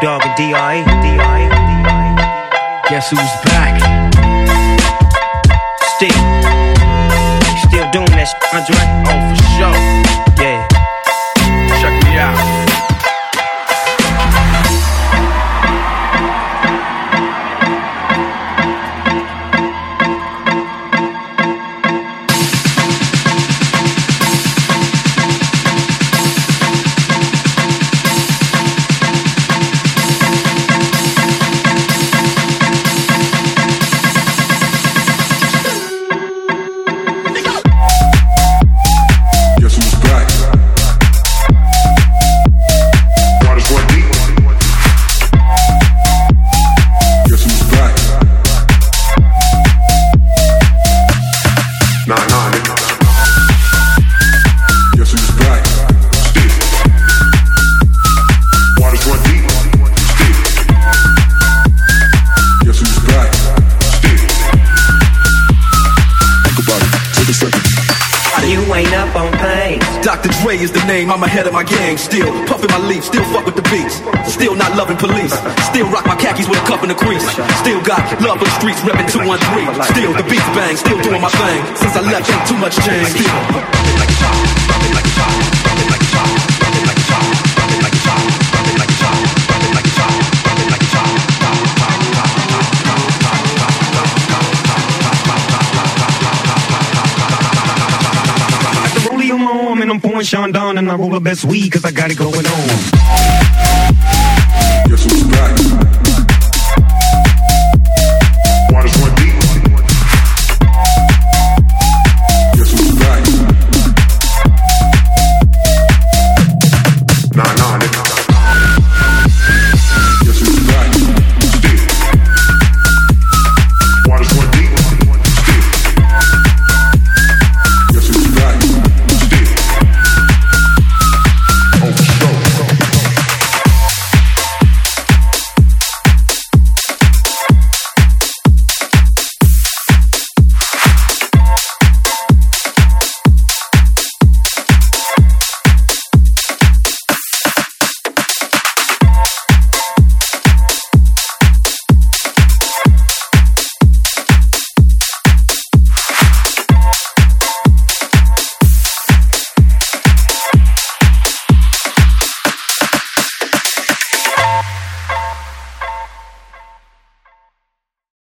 Dogg and D.R.E. Guess who's back? Still doing that shit, Andre? Oh, for sure. Yeah. Check me out. Dr. Dre is the name, I'm ahead of my gang. Still puffin' my leaf, still fuck with the beats. Still not loving police. Still rock my khakis with a cuff and a crease. Still got love for the streets, reppin' 213. Still the beats bang, still doing my thing. Since I left, ain't too much change. Still like a chop, like a chop, like a chop, like a chop, like a chop, like a chop, like a chop, like a chop. On my arm and I'm pouring Sean down and I roll the best weed cause I got it going on.